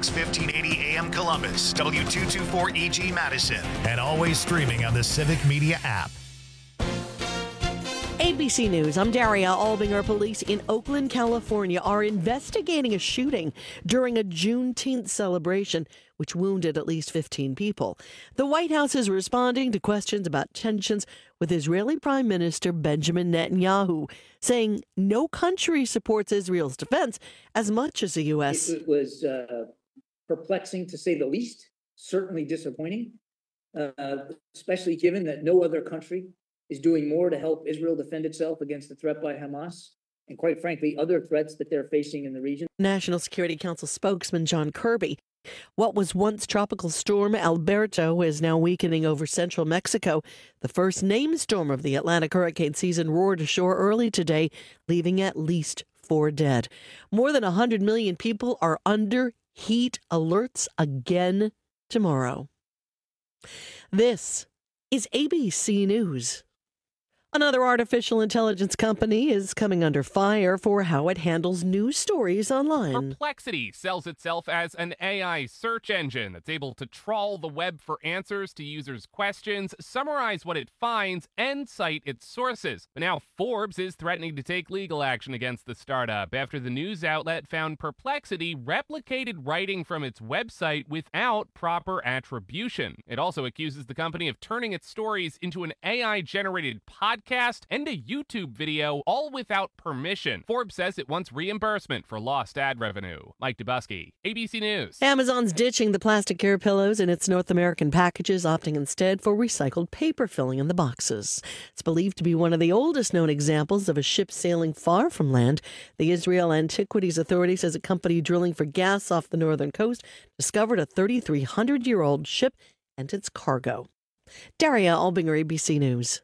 1580 AM Columbus, W224EG Madison, and always streaming on the Civic Media app. ABC News, I'm Daria Albinger. Police in Oakland, California are investigating a shooting during a Juneteenth celebration, which wounded at least 15 people. The White House is responding to questions about tensions with Israeli Prime Minister Benjamin Netanyahu, saying no country supports Israel's defense as much as the U.S. It was perplexing, to say the least, certainly disappointing, especially given that no other country is doing more to help Israel defend itself against the threat by Hamas and, quite frankly, other threats that they're facing in the region. National Security Council spokesman John Kirby. What was once Tropical Storm Alberto is now weakening over central Mexico. The first named storm of the Atlantic hurricane season roared ashore early today, leaving at least 4 dead. More than 100 million people are under heat alerts again tomorrow. This is ABC News. Another artificial intelligence company is coming under fire for how it handles news stories online. Perplexity sells itself as an AI search engine that's able to trawl the web for answers to users' questions, summarize what it finds, and cite its sources. But now Forbes is threatening to take legal action against the startup after the news outlet found Perplexity replicated writing from its website without proper attribution. It also accuses the company of turning its stories into an AI-generated podcast and a YouTube video, all without permission. Forbes says it wants reimbursement for lost ad revenue. Mike Dubusky, ABC News. Amazon's ditching the plastic care pillows in its North American packages, opting instead for recycled paper filling in the boxes. It's believed to be one of the oldest known examples of a ship sailing far from land. The Israel Antiquities Authority says a company drilling for gas off the northern coast discovered a 3,300-year-old ship and its cargo. Daria Albinger, ABC News.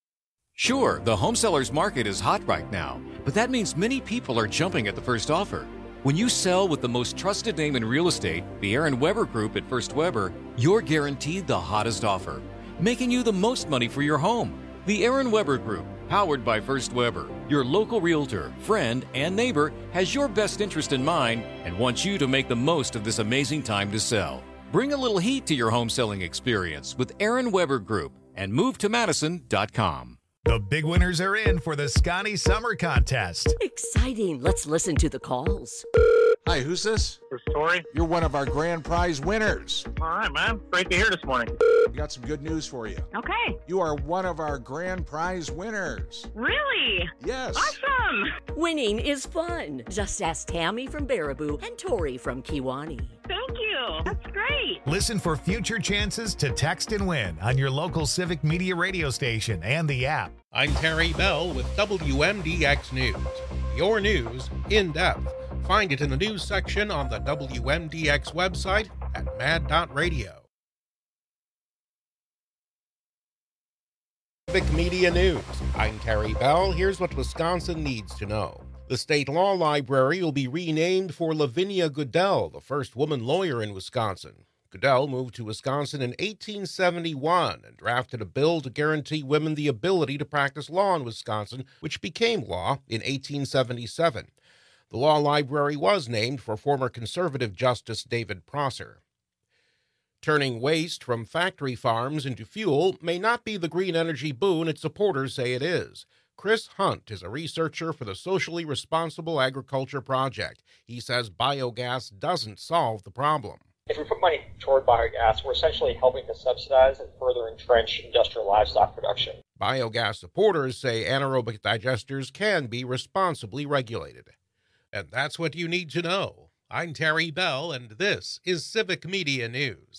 Sure, the home seller's market is hot right now, but that means many people are jumping at the first offer. When you sell with the most trusted name in real estate, the Aaron Weber Group at First Weber, you're guaranteed the hottest offer, making you the most money for your home. The Aaron Weber Group, powered by First Weber, your local realtor, friend, and neighbor, has your best interest in mind and wants you to make the most of this amazing time to sell. Bring a little heat to your home selling experience with Aaron Weber Group and move to Madison.com. The big winners are in for the Scotty Summer Contest. Exciting. Let's listen to the calls. Hi, who's this? This is Tori. You're one of our grand prize winners. All right, man. Great to hear this morning. We got some good news for you. Okay. You are one of our grand prize winners. Really? Yes. Awesome. Winning is fun. Just ask Tammy from Baraboo and Tori from Kiwani. Thank you. That's great. Listen for future chances to text and win on your local Civic Media radio station and the app. I'm Terry Bell with WMDX News. Your news in depth. Find it in the news section on the WMDX website at mad.radio. Civic Media News. I'm Terry Bell. Here's what Wisconsin needs to know. The State Law Library will be renamed for Lavinia Goodell, the first woman lawyer in Wisconsin. Goodell moved to Wisconsin in 1871 and drafted a bill to guarantee women the ability to practice law in Wisconsin, which became law in 1877. The law library was named for former conservative Justice David Prosser. Turning waste from factory farms into fuel may not be the green energy boon its supporters say it is. Chris Hunt is a researcher for the Socially Responsible Agriculture Project. He says biogas doesn't solve the problem. If we put money toward biogas, we're essentially helping to subsidize and further entrench industrial livestock production. Biogas supporters say anaerobic digesters can be responsibly regulated. And that's what you need to know. I'm Terry Bell, and this is Civic Media News.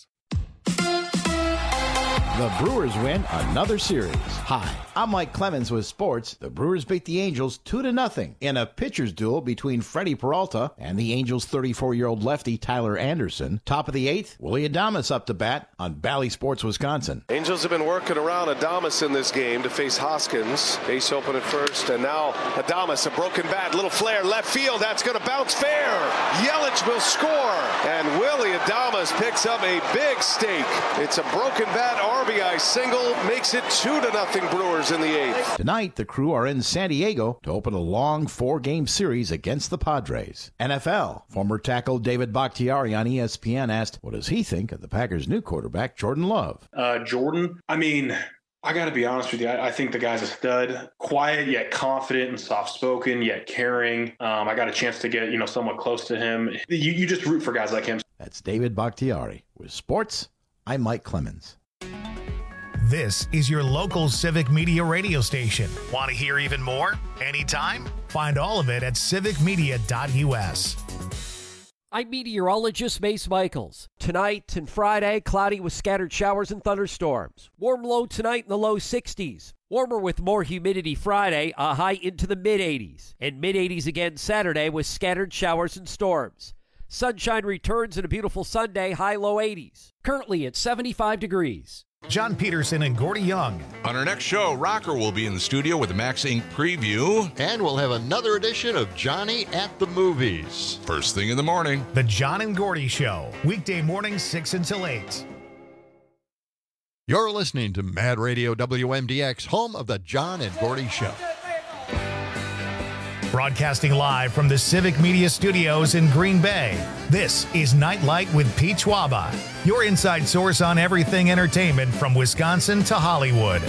The Brewers win another series. Hi, I'm Mike Clemens with sports. The Brewers beat the Angels 2-0 in a pitcher's duel between Freddie Peralta and the Angels' 34-year-old lefty Tyler Anderson. Top of the 8th, Willie Adames up to bat on Bally Sports, Wisconsin. Angels have been working around Adames in this game to face Hoskins. Base open at first, and now Adames, a broken bat, little flare, left field. That's going to bounce fair. Yelich will score, and Willie Adames picks up a big stake. It's a broken bat RBI single, makes it 2-0 Brewers in the 8th. Tonight, the Crew are in San Diego to open a long 4-game series against the Padres. NFL. Former tackle David Bakhtiari on ESPN asked, what does he think of the Packers' new quarterback, Jordan Love? Jordan, I got to be honest with you. I think the guy's a stud. Quiet, yet confident, and soft-spoken, yet caring. I got a chance to get, somewhat close to him. You just root for guys like him. That's David Bakhtiari. With sports, I'm Mike Clemens. This is your local Civic Media radio station. Want to hear even more? Anytime? Find all of it at civicmedia.us. I'm meteorologist Mace Michaels. Tonight and Friday, cloudy with scattered showers and thunderstorms. Warm low tonight in the low 60s. Warmer with more humidity Friday, a high into the mid-80s. And mid-80s again Saturday with scattered showers and storms. Sunshine returns and a beautiful Sunday, high low 80s. Currently at 75 degrees. John Peterson and Gordy Young. On our next show, Rocker will be in the studio with the Max Inc. preview. And we'll have another edition of Johnny at the Movies. First thing in the morning. The John and Gordy Show. Weekday mornings 6 until 8. You're listening to Mad Radio WMDX, home of the John and Gordy Show. Broadcasting live from the Civic Media Studios in Green Bay, this is Nightlight with Pete Schwaba, your inside source on everything entertainment from Wisconsin to Hollywood.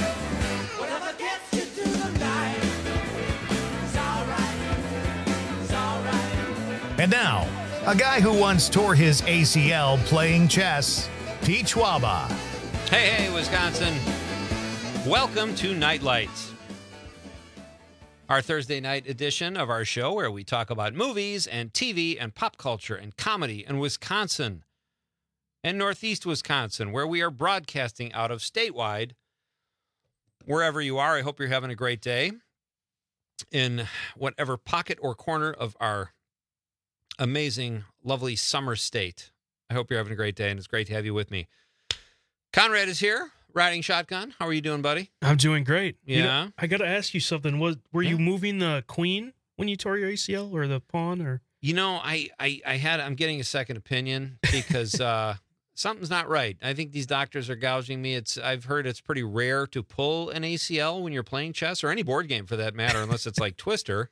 And now, a guy who once tore his ACL playing chess, Pete Schwaba. Hey, Wisconsin. Welcome to Nightlights, our Thursday night edition of our show where we talk about movies and TV and pop culture and comedy in Wisconsin and Northeast Wisconsin, where we are broadcasting out of statewide. Wherever you are, I hope you're having a great day in whatever pocket or corner of our amazing, lovely summer state. I hope you're having a great day, and it's great to have you with me. Conrad is here. Riding shotgun. How are you doing, buddy? I'm doing great. Yeah. I got to ask you something. Were you moving the queen when you tore your ACL or the pawn or? I'm getting a second opinion because something's not right. I think these doctors are gouging me. I've heard it's pretty rare to pull an ACL when you're playing chess or any board game for that matter, unless it's like Twister.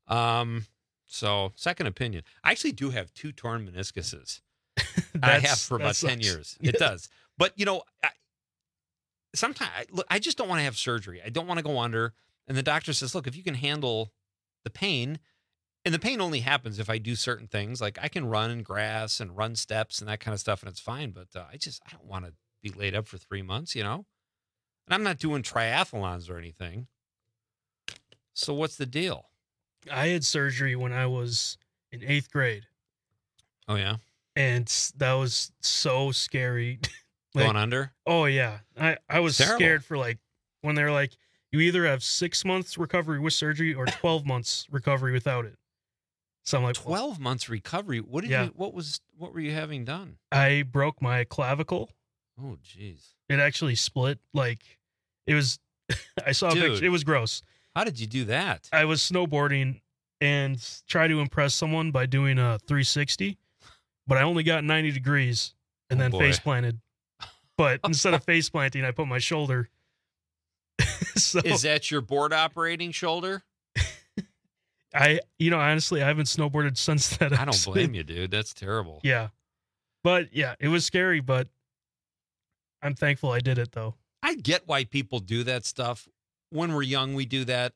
So second opinion. I actually do have 2 torn meniscuses. I have for about 10 years. Yeah. It does. But sometimes, look, I just don't want to have surgery. I don't want to go under. And the doctor says, look, if you can handle the pain, and the pain only happens if I do certain things, like I can run in grass and run steps and that kind of stuff, and it's fine. But I don't want to be laid up for 3 months, And I'm not doing triathlons or anything. So what's the deal? I had surgery when I was in 8th grade. Oh, yeah? And that was so scary. Going under? Oh, yeah. I was scared for when they're like, you either have 6 months recovery with surgery or 12 months recovery without it. So I'm like, 12 months recovery? What were you having done? I broke my clavicle. Oh, jeez. It actually split. It was, I saw a picture. It was gross. How did you do that? I was snowboarding and tried to impress someone by doing a 360, but I only got 90 degrees and then face planted. But instead of face planting, I put my shoulder. So, is that your board operating shoulder? Honestly, I haven't snowboarded since that. I don't blame you, dude. That's terrible. Yeah. But yeah, it was scary, but I'm thankful I did it though. I get why people do that stuff. When we're young, we do that.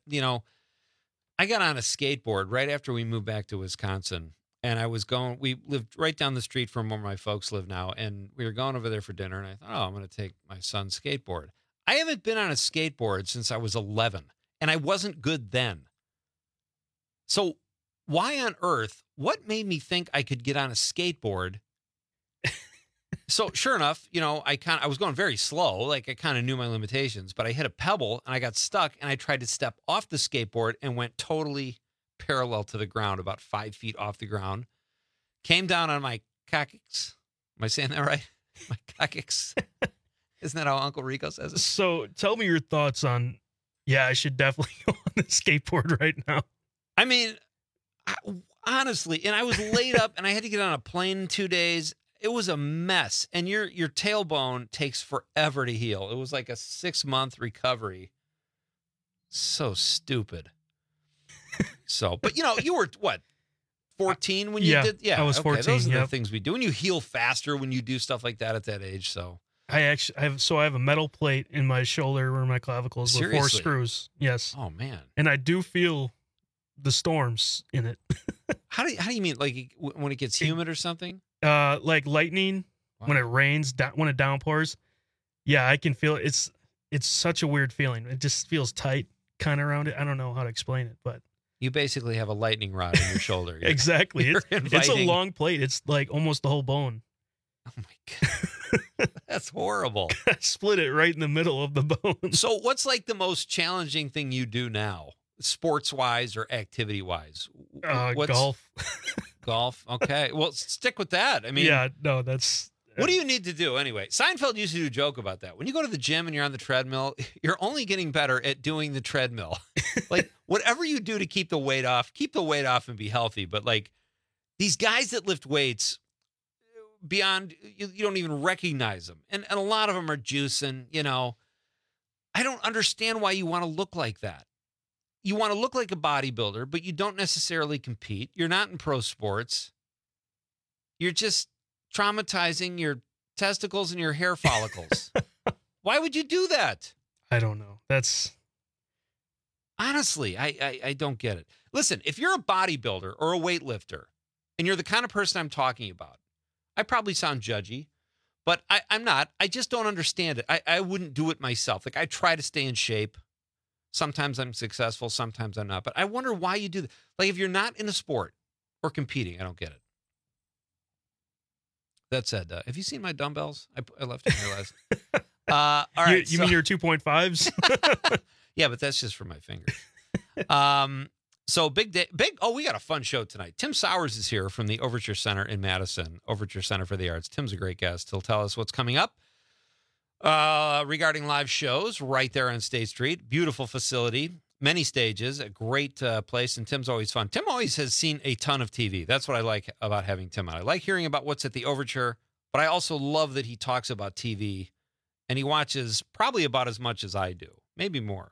I got on a skateboard right after we moved back to Wisconsin. And we lived right down the street from where my folks live now. And we were going over there for dinner. And I thought, I'm going to take my son's skateboard. I haven't been on a skateboard since I was 11. And I wasn't good then. So why on earth, what made me think I could get on a skateboard? So sure enough, I was going very slow. I kind of knew my limitations. But I hit a pebble and I got stuck. And I tried to step off the skateboard and went totally parallel to the ground, about 5 feet off the ground. Came down on my coccyx. Am I saying that right? My coccyx. Isn't that how Uncle Rico says it? So tell me your thoughts on, I should definitely go on the skateboard right now. I mean, honestly, and I was laid up and I had to get on a plane in 2 days. it was a mess. And your tailbone takes forever to heal. It was like a 6-month recovery. So stupid. But you were what, 14 when you did? Yeah, I was 14. Those are the things we do. And you heal faster when you do stuff like that at that age. So I have a metal plate in my shoulder where my clavicle is with 4 screws. Yes. Oh man. And I do feel the storms in it. How do you mean, like when it gets humid or something? Like lightning when it rains, when it downpours. Yeah, I can feel it. It's such a weird feeling. It just feels tight kind of around it. I don't know how to explain it, but you basically have a lightning rod in your shoulder. Exactly. It's a long plate. It's like almost the whole bone. Oh my God. That's horrible. I split it right in the middle of the bone. So what's like the most challenging thing you do now, sports-wise or activity-wise? Golf. Golf? Okay. Well, stick with that. I mean, yeah, no, that's... What do you need to do anyway? Seinfeld used to do a joke about that. When you go to the gym and you're on the treadmill, you're only getting better at doing the treadmill. Like, whatever you do to keep the weight off and be healthy. But like these guys that lift weights beyond, you don't even recognize them. And a lot of them are juicing, I don't understand why you want to look like that. You want to look like a bodybuilder, but you don't necessarily compete. You're not in pro sports. You're just traumatizing your testicles and your hair follicles. Why would you do that? I don't know. That's honestly, I don't get it. Listen, if you're a bodybuilder or a weightlifter and you're the kind of person I'm talking about, I probably sound judgy, but I'm not. I just don't understand it. I wouldn't do it myself. Like I try to stay in shape. Sometimes I'm successful, sometimes I'm not. But I wonder why you do that. Like if you're not in a sport or competing, I don't get it. That said, have you seen my dumbbells? I left them here last. All right. You mean your 2.5s? Yeah, but that's just for my fingers. So big day. Oh, we got a fun show tonight. Tim Sowers is here from the Overture Center in Madison, Overture Center for the Arts. Tim's a great guest. He'll tell us what's coming up regarding live shows right there on State Street. Beautiful facility. Many stages, a great place, and Tim's always fun. Tim always has seen a ton of TV. That's what I like about having Tim on. I like hearing about what's at the Overture, but I also love that he talks about TV, and he watches probably about as much as I do, maybe more.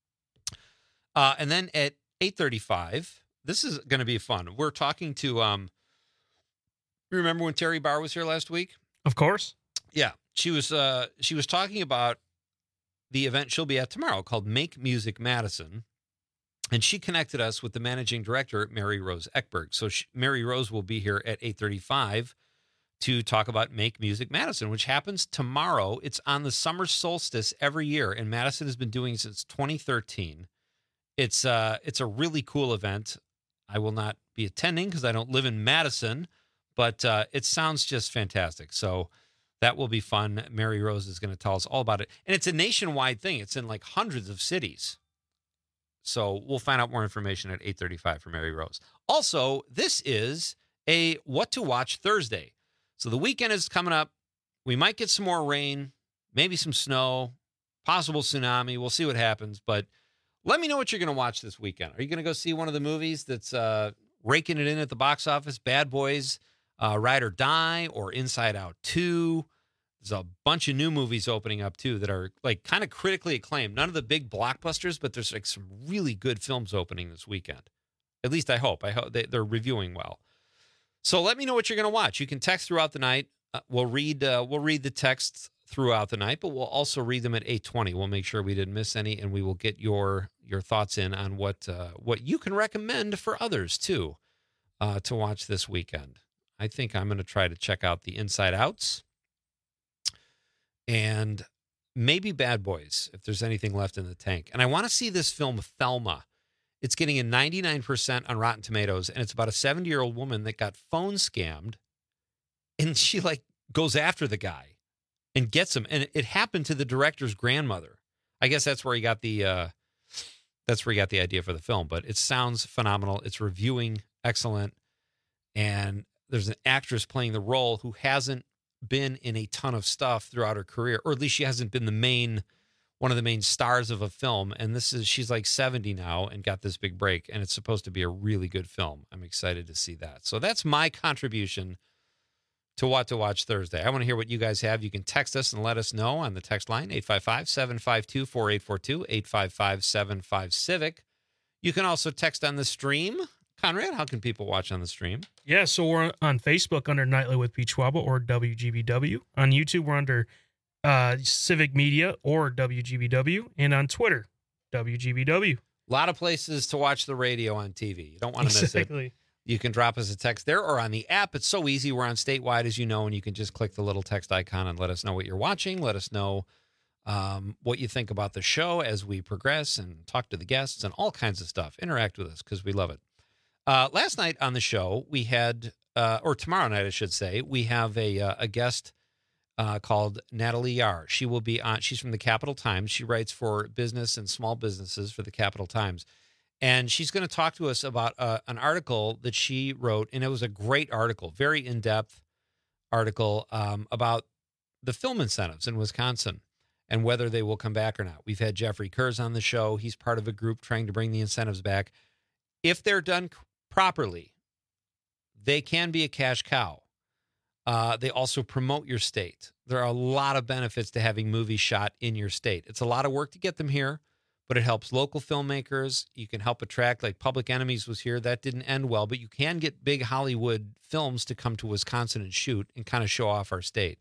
And then at 8:35, this is going to be fun. We're talking to, remember when Terry Barr was here last week? Of course. Yeah, she was talking about the event she'll be at tomorrow called Make Music Madison. And she connected us with the managing director, Mary Rose Ekberg. So Mary Rose will be here at 8:35 to talk about Make Music Madison, which happens tomorrow. It's on the summer solstice every year, and Madison has been doing it since 2013. It's a really cool event. I will not be attending because I don't live in Madison, but it sounds just fantastic. So that will be fun. Mary Rose is going to tell us all about it. And it's a nationwide thing. It's in like hundreds of cities. So we'll find out more information at 8:35 for Mary Rose. Also, this is a What to Watch Thursday. So the weekend is coming up. We might get some more rain, maybe some snow, possible tsunami. We'll see what happens. But let me know what you're going to watch this weekend. Are you going to go see one of the movies that's raking it in at the box office? Bad Boys, Ride or Die, or Inside Out 2. There's a bunch of new movies opening up, too, that are like kind of critically acclaimed. None of the big blockbusters, but there's like some really good films opening this weekend. At least I hope. They're reviewing well. So let me know what you're going to watch. You can text throughout the night. We'll read the texts throughout the night, but we'll also read them at 8:20. We'll make sure we didn't miss any, and we will get your thoughts in on what you can recommend for others, too, to watch this weekend. I think I'm going to try to check out the Inside Outs and maybe Bad Boys, if there's anything left in the tank. And I want to see this film, Thelma. It's getting a 99% on Rotten Tomatoes, and it's about a 70-year-old woman that got phone scammed, and she like goes after the guy and gets him. And it happened to the director's grandmother. I guess that's where he got the idea for the film. But it sounds phenomenal. It's reviewing excellent, and there's an actress playing the role who hasn't been in a ton of stuff throughout her career, or at least she hasn't been one of the main stars of a film. And she's like 70 now and got this big break, and it's supposed to be a really good film. I'm excited to see that. So that's my contribution to What to Watch Thursday. I want to hear what you guys have. You can text us and let us know on the text line, 855-752-4842, 855-75-CIVIC. You can also text on the stream. Conrad, how can people watch on the stream? Yeah, so we're on Facebook under Nightly with Pete Schwaba or WGBW. On YouTube, we're under Civic Media or WGBW. And on Twitter, WGBW. A lot of places to watch the radio on TV. You don't want to miss it. You can drop us a text there or on the app. It's so easy. We're on statewide, as you know, and you can just click the little text icon and let us know what you're watching. Let us know what you think about the show as we progress and talk to the guests and all kinds of stuff. Interact with us because we love it. Last night on the show, we had, or tomorrow night, I should say, we have a guest called Natalie Yar. She will be on. She's from the Capital Times. She writes for business and small businesses for the Capital Times. And she's going to talk to us about an article that she wrote, and it was a great article, very in-depth article about the film incentives in Wisconsin and whether they will come back or not. We've had Jeffrey Kurz on the show. He's part of a group trying to bring the incentives back. If they're done properly, they can be a cash cow. They also promote your state. There are a lot of benefits to having movies shot in your state. It's a lot of work to get them here, but it helps local filmmakers. You can help attract, like Public Enemies was here. That didn't end well, but you can get big Hollywood films to come to Wisconsin and shoot and kind of show off our state.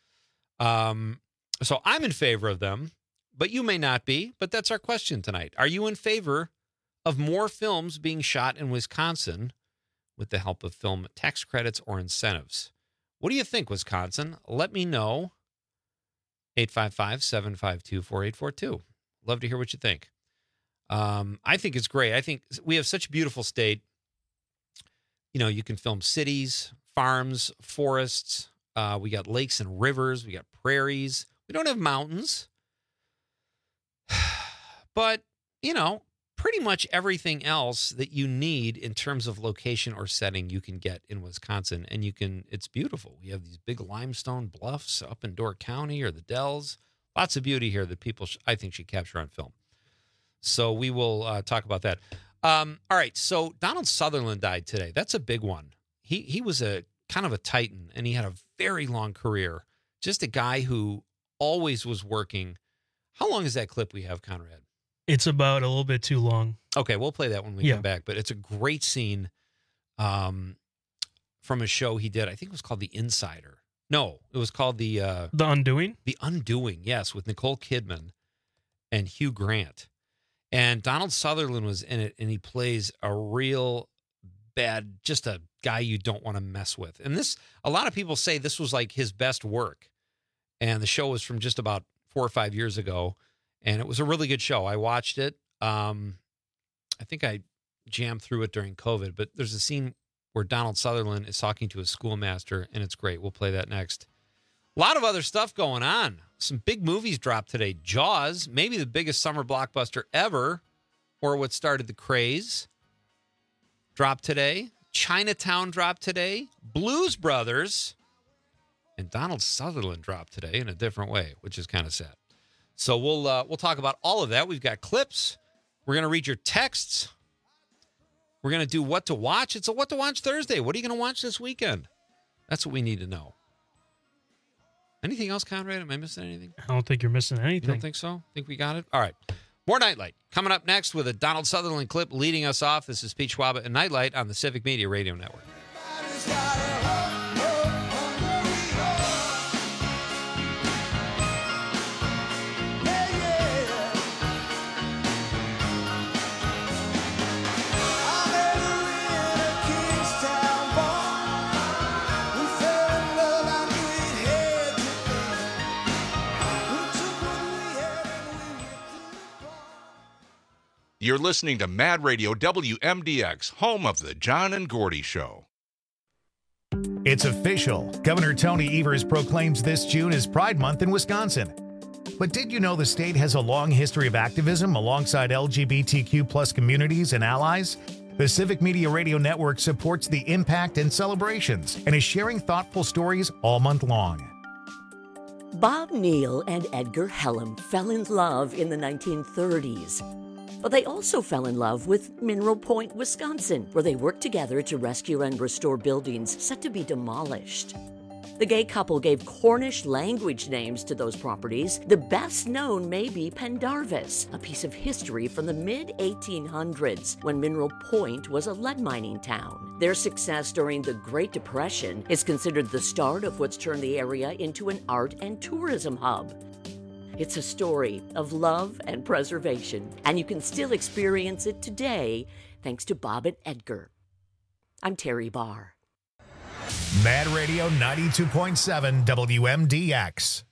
So I'm in favor of them, but you may not be. But that's our question tonight. Are you in favor of more films being shot in Wisconsin with the help of film tax credits or incentives? What do you think, Wisconsin? Let me know. 855-752-4842. Love to hear what you think. I think it's great. I think we have such a beautiful state. You know, you can film cities, farms, forests. We got lakes and rivers. We got prairies. We don't have mountains. But, you know, pretty much everything else that you need in terms of location or setting you can get in Wisconsin. And it's beautiful. We have these big limestone bluffs up in Door County or the Dells. Lots of beauty here that people, I think, should capture on film. So we will talk about that. All right. So Donald Sutherland died today. That's a big one. He was a kind of a titan, and he had a very long career. Just a guy who always was working. How long is that clip we have, Conrad? It's about a little bit too long. Okay, we'll play that when we come back. But it's a great scene from a show he did. I think it was called The Insider. No, it was called The Undoing? The Undoing, yes, with Nicole Kidman and Hugh Grant. And Donald Sutherland was in it, and he plays a real bad, just a guy you don't want to mess with. And a lot of people say this was like his best work. And the show was from just about 4 or 5 years ago. And it was a really good show. I watched it. I think I jammed through it during COVID, but there's a scene where Donald Sutherland is talking to his schoolmaster, and it's great. We'll play that next. A lot of other stuff going on. Some big movies dropped today. Jaws, maybe the biggest summer blockbuster ever, or what started the craze, dropped today. Chinatown dropped today. Blues Brothers, and Donald Sutherland dropped today in a different way, which is kind of sad. So we'll talk about all of that. We've got clips. We're going to read your texts. We're going to do What to Watch. It's a What to Watch Thursday. What are you going to watch this weekend? That's what we need to know. Anything else, Conrad? Am I missing anything? I don't think you're missing anything. You don't think so? Think we got it? All right. More Nightlight. Coming up next with a Donald Sutherland clip leading us off. This is Pete Schwaba and Nightlight on the Civic Media Radio Network. You're listening to Mad Radio WMDX, home of the John and Gordy Show. It's official. Governor Tony Evers proclaims this June as Pride Month in Wisconsin. But did you know the state has a long history of activism alongside LGBTQ plus communities and allies? The Civic Media Radio Network supports the impact and celebrations and is sharing thoughtful stories all month long. Bob Neal and Edgar Hellam fell in love in the 1930s. But they also fell in love with Mineral Point, Wisconsin, where they worked together to rescue and restore buildings set to be demolished. The gay couple gave Cornish language names to those properties. The best known may be Pendarvis, a piece of history from the mid-1800s when Mineral Point was a lead mining town. Their success during the Great Depression is considered the start of what's turned the area into an art and tourism hub. It's a story of love and preservation, and you can still experience it today thanks to Bob and Edgar. I'm Terry Barr. Mad Radio 92.7 WMDX.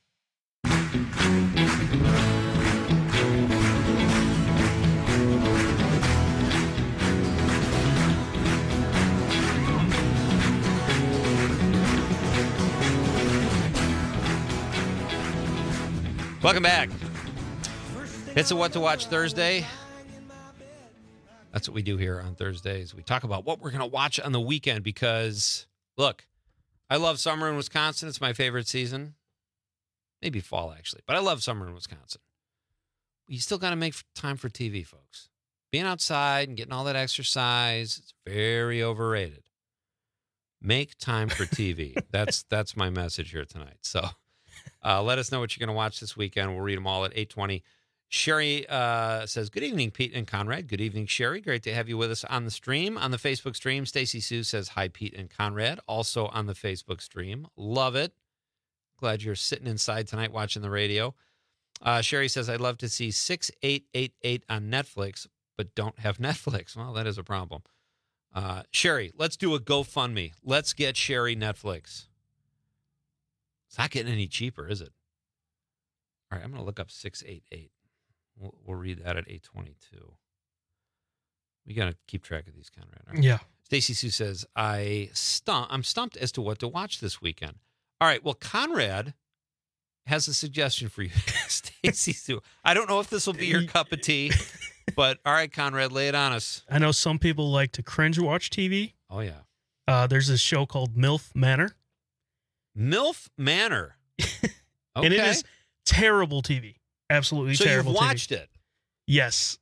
Welcome back. It's a What to Watch Thursday. That's what we do here on Thursdays. We talk about what we're going to watch on the weekend because, look, I love summer in Wisconsin. It's my favorite season. Maybe fall, actually. But I love summer in Wisconsin. You still got to make time for TV, folks. Being outside and getting all that exercise, it's very overrated. Make time for TV. That's my message here tonight. So let us know what you're going to watch this weekend. We'll read them all at 8:20. Sherry says, good evening, Pete and Conrad. Good evening, Sherry. Great to have you with us on the stream. On the Facebook stream, Stacy Sue says, hi, Pete and Conrad. Also on the Facebook stream. Love it. Glad you're sitting inside tonight watching the radio. Sherry says, I'd love to see 6888 on Netflix, but don't have Netflix. Well, that is a problem. Sherry, let's do a GoFundMe. Let's get Sherry Netflix. It's not getting any cheaper, is it? All right, I'm going to look up 688. We'll read that at 8:22. We got to keep track of these, Conrad. Right? Yeah. Stacy Sue says, I'm stumped as to what to watch this weekend. All right, well, Conrad has a suggestion for you, Stacy Sue. I don't know if this will be your cup of tea, but all right, Conrad, lay it on us. I know some people like to cringe watch TV. Oh, yeah. There's this show called MILF Manor. MILF Manor. Okay. And it is terrible TV. Absolutely terrible TV. So you've watched it? Yes.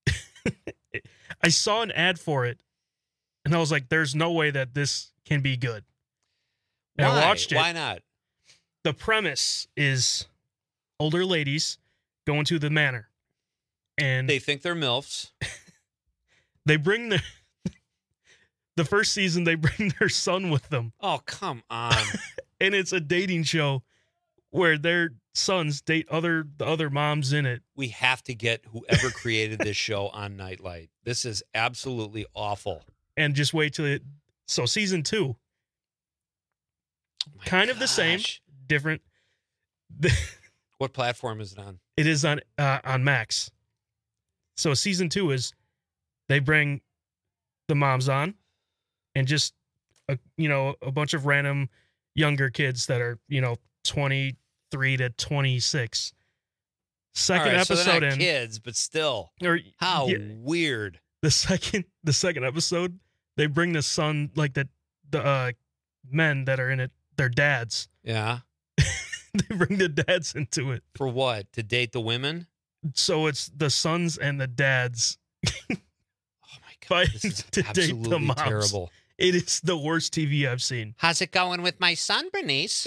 I saw an ad for it, and I was like, there's no way that this can be good. And I watched it. Why not? The premise is older ladies going to the manor. And they think they're MILFs. They bring the first season, they bring their son with them. Oh, come on. And it's a dating show where their sons date the other moms in it. We have to get whoever created this show on Nightlight. This is absolutely awful. And just wait till so season 2. Kind of the same, different. What platform is it on? It is on Max. So season 2 is they bring the moms on and just a bunch of random younger kids that are 23 to 26. Second episode so they're not in kids, but still. How weird. The second episode, they bring the son, like the men that are in it, their dads. Yeah. They bring the dads into it. For what? To date the women? So it's the sons and the dads. Oh my God. This is to date the moms. Terrible. It is the worst TV I've seen. How's it going with my son, Bernice?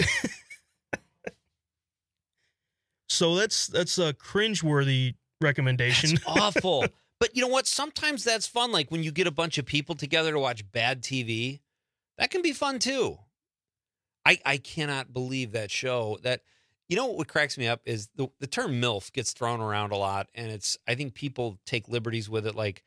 So that's a cringeworthy recommendation. That's awful. But you know what? Sometimes that's fun. Like when you get a bunch of people together to watch bad TV, that can be fun too. I cannot believe that show. That, what cracks me up is the term MILF gets thrown around a lot, and I think people take liberties with it. Like,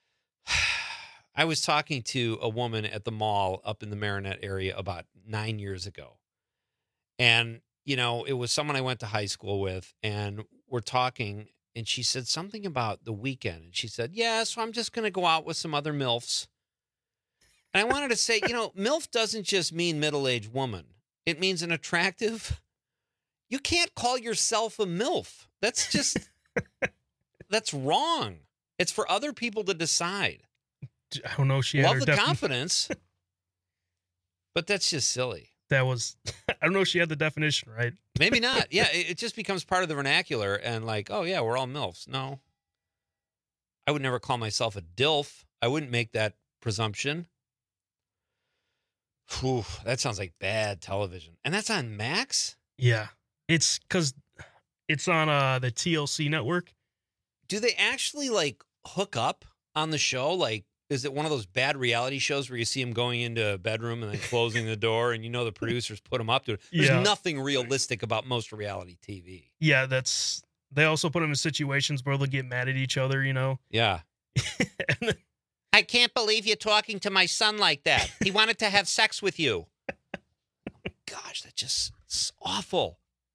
I was talking to a woman at the mall up in the Marinette area about 9 years ago. And, it was someone I went to high school with, and we're talking, and she said something about the weekend. And she said, yeah, so I'm just going to go out with some other MILFs. And I wanted to say, MILF doesn't just mean middle-aged woman. It means an attractive. You can't call yourself a MILF. That's just, that's wrong. It's for other people to decide. I don't know. She had Love the confidence, but that's just silly. I don't know if she had the definition right. Maybe not. Yeah, it just becomes part of the vernacular and like, oh yeah, we're all MILFs. No. I would never call myself a DILF. I wouldn't make that presumption. Whew, that sounds like bad television. And that's on Max? Yeah. It's because it's on the TLC network. Do they actually, like, hook up on the show? Like, is it one of those bad reality shows where you see him going into a bedroom and then closing the door and you know the producers put him up to it? There's nothing realistic about most reality TV. Yeah, they also put them in situations where they'll get mad at each other, you know? Yeah. I can't believe you're talking to my son like that. He wanted to have sex with you. Gosh, that's just it's awful.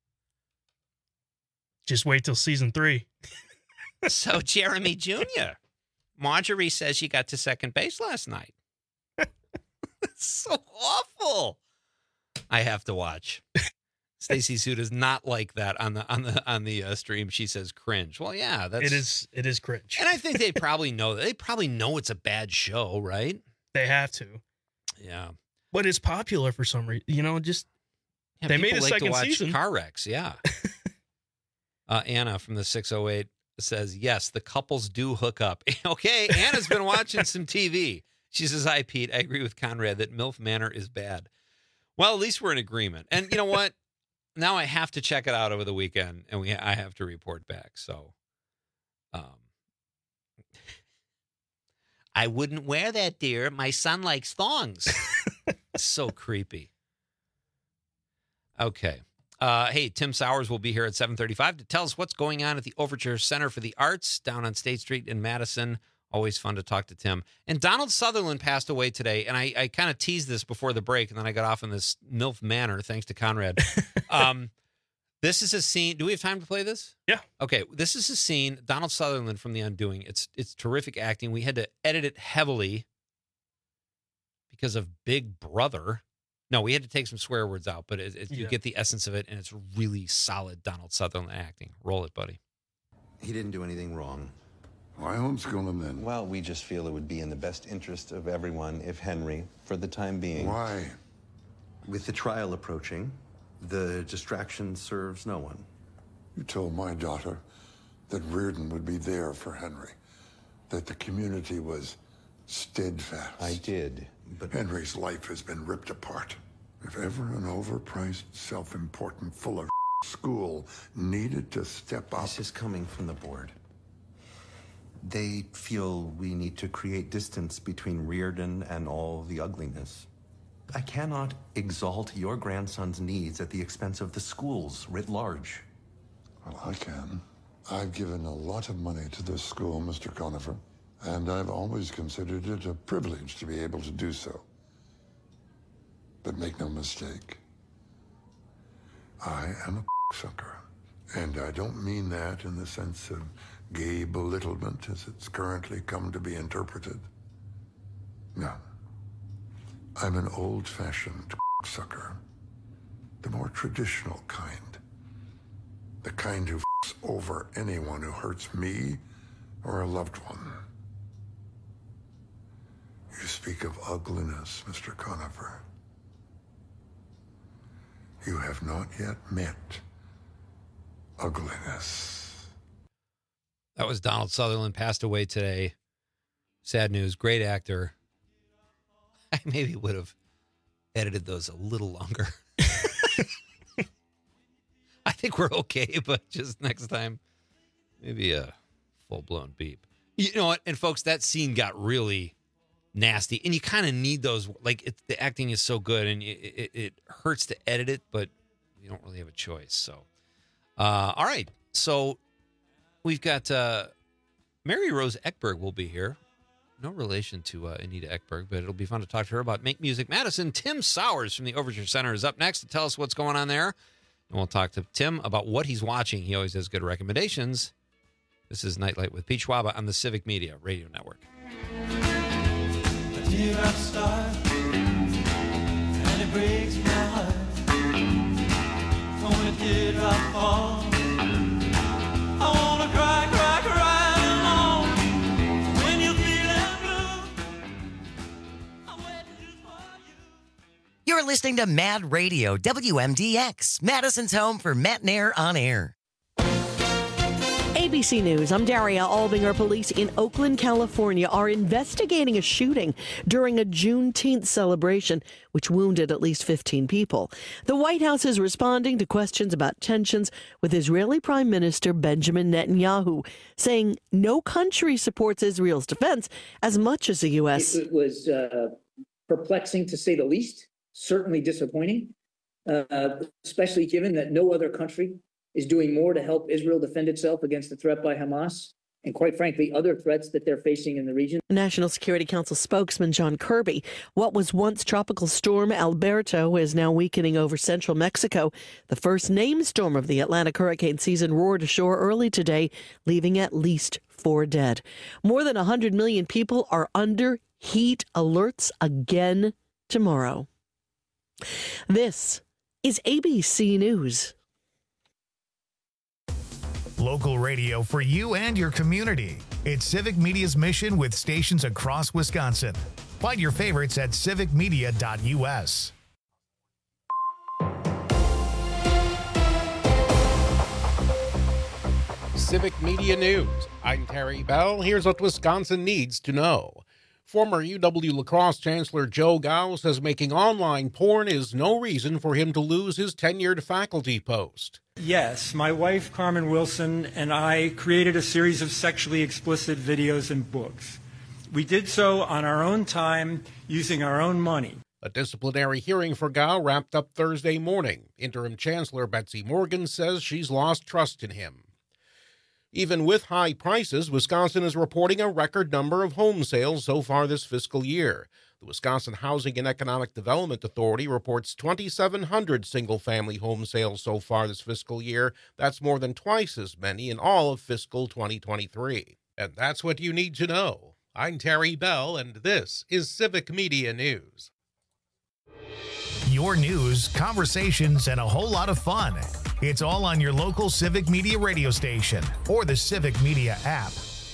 Just wait till season 3. So, Jeremy Jr., Marjorie says you got to second base last night. It's so awful. I have to watch. Stacey Sue does not like that on the stream. She says cringe. Well, yeah, it is cringe. And I think they probably know that. They probably know it's a bad show, right? They have to. Yeah. But it's popular for some reason. You know, just they made a like second to watch season. Car wrecks, yeah. Anna from the 608 says, yes, the couples do hook up. Okay, Anna's been watching some TV. She says, hi, Pete. I agree with Conrad that MILF Manor is bad. Well, at least we're in agreement. And you know what? Now I have to check it out over the weekend, and I have to report back. So, I wouldn't wear that, dear. My son likes thongs. So creepy. Okay. Hey, Tim Sowers will be here at 7:35 to tell us what's going on at the Overture Center for the Arts down on State Street in Madison. Always fun to talk to Tim. And Donald Sutherland passed away today, and I kind of teased this before the break, and then I got off in this MILF manner, thanks to Conrad. This is a scene. Do we have time to play this? Yeah. Okay, this is a scene. Donald Sutherland from The Undoing. It's terrific acting. We had to edit it heavily because of Big Brother. No, we had to take some swear words out, but you get the essence of it, and it's really solid Donald Sutherland acting. Roll it, buddy. He didn't do anything wrong. Why homeschool him then? Well, we just feel it would be in the best interest of everyone if Henry, for the time being... Why? With the trial approaching, the distraction serves no one. You told my daughter that Reardon would be there for Henry, that the community was steadfast. I did, but... Henry's life has been ripped apart. If ever an overpriced, self-important, full of school needed to step up... This is coming from the board. They feel we need to create distance between Reardon and all the ugliness. I cannot exalt your grandson's needs at the expense of the schools writ large. Well, I can. I've given a lot of money to this school, Mr. Conifer, and I've always considered it a privilege to be able to do so. But make no mistake, I am a sucker, and I don't mean that in the sense of gay belittlement as it's currently come to be interpreted. No. I'm an old-fashioned sucker. The more traditional kind. The kind who f***s over anyone who hurts me or a loved one. You speak of ugliness, Mr. Conifer. You have not yet met ugliness. That was Donald Sutherland, passed away today. Sad news. Great actor. I maybe would have edited those a little longer. I think we're okay, but just next time, maybe a full-blown beep. You know what? And folks, that scene got really nasty, and you kind of need those. Like, the acting is so good, and it hurts to edit it, but you don't really have a choice. So, all right. So, we've got Mary Rose Ekberg will be here. No relation to Anita Ekberg, but it'll be fun to talk to her about Make Music Madison. Tim Sowers from the Overture Center is up next to tell us what's going on there. And we'll talk to Tim about what he's watching. He always has good recommendations. This is Nightlight with Pete Schwaba on the Civic Media Radio Network. Dear, I'm starved, and it breaks my heart. From a teardrop fall, I wanna cry, cry, cry alone. When you're feeling blue, I'm waiting just for you. You're listening to Mad Radio, WMDX, Madison's home for Matt Nair on air. ABC News, I'm Daria Albinger. Police in Oakland, California are investigating a shooting during a Juneteenth celebration, which wounded at least 15 people. The White House is responding to questions about tensions with Israeli Prime Minister Benjamin Netanyahu, saying no country supports Israel's defense as much as the U.S. It was perplexing, to say the least, certainly disappointing, especially given that no other country is doing more to help Israel defend itself against the threat by Hamas and, quite frankly, other threats that they're facing in the region. National Security Council spokesman John Kirby. What was once Tropical Storm Alberto is now weakening over central Mexico. The first named storm of the Atlantic hurricane season roared ashore early today, leaving at least 4 dead. More than 100 million people are under heat alerts again tomorrow. This is ABC News. Local radio for you and your community. It's Civic Media's mission with stations across Wisconsin. Find your favorites at civicmedia.us. Civic Media News. I'm Terry Bell. Here's what Wisconsin needs to know. Former UW La Crosse Chancellor Joe Gao says making online porn is no reason for him to lose his tenured faculty post. Yes, my wife Carmen Wilson and I created a series of sexually explicit videos and books. We did so on our own time, using our own money. A disciplinary hearing for Gao wrapped up Thursday morning. Interim Chancellor Betsy Morgan says she's lost trust in him. Even with high prices, Wisconsin is reporting a record number of home sales so far this fiscal year. The Wisconsin Housing and Economic Development Authority reports 2,700 single-family home sales so far this fiscal year. That's more than twice as many in all of fiscal 2023. And that's what you need to know. I'm Terry Bell, and this is Civic Media News. Your news, conversations, and a whole lot of fun. It's all on your local Civic Media radio station or the Civic Media app.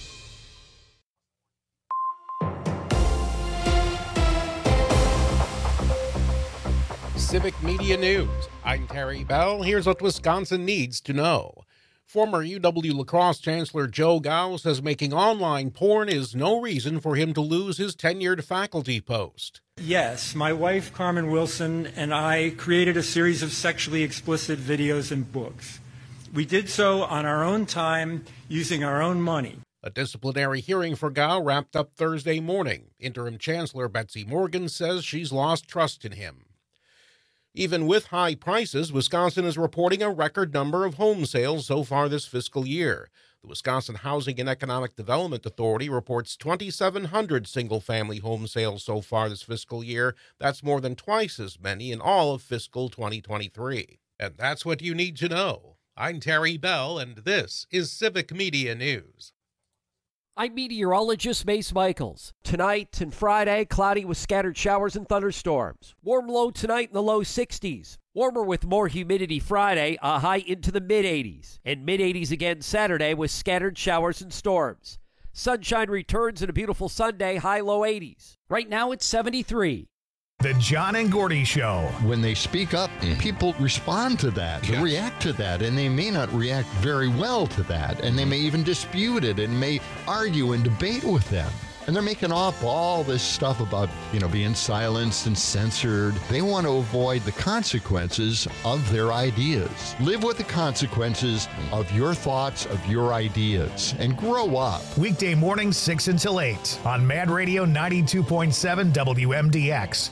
Civic Media News. I'm Terry Bell. Here's what Wisconsin needs to know. Former UW La Crosse Chancellor Joe Gao says making online porn is no reason for him to lose his tenured faculty post. Yes, my wife Carmen Wilson and I created a series of sexually explicit videos and books. We did so on our own time, using our own money. A disciplinary hearing for Gao wrapped up Thursday morning. Interim Chancellor Betsy Morgan says she's lost trust in him. Even with high prices, Wisconsin is reporting a record number of home sales so far this fiscal year. The Wisconsin Housing and Economic Development Authority reports 2,700 single-family home sales so far this fiscal year. That's more than twice as many in all of fiscal 2023. And that's what you need to know. I'm Terry Bell, and this is Civic Media News. I'm meteorologist Mace Michaels. Tonight and Friday, cloudy with scattered showers and thunderstorms. Warm low tonight in the low 60s. Warmer with more humidity Friday, a high into the mid-80s. And mid-80s again Saturday with scattered showers and storms. Sunshine returns and a beautiful Sunday, high low 80s. Right now it's 73. The John and Gordy Show. When they speak up, people respond to that, they react to that, and they may not react very well to that, and they may even dispute it and may argue and debate with them. And they're making up all this stuff about, being silenced and censored. They want to avoid the consequences of their ideas. Live with the consequences of your thoughts, of your ideas, and grow up. Weekday mornings 6 until 8 on Mad Radio 92.7 WMDX.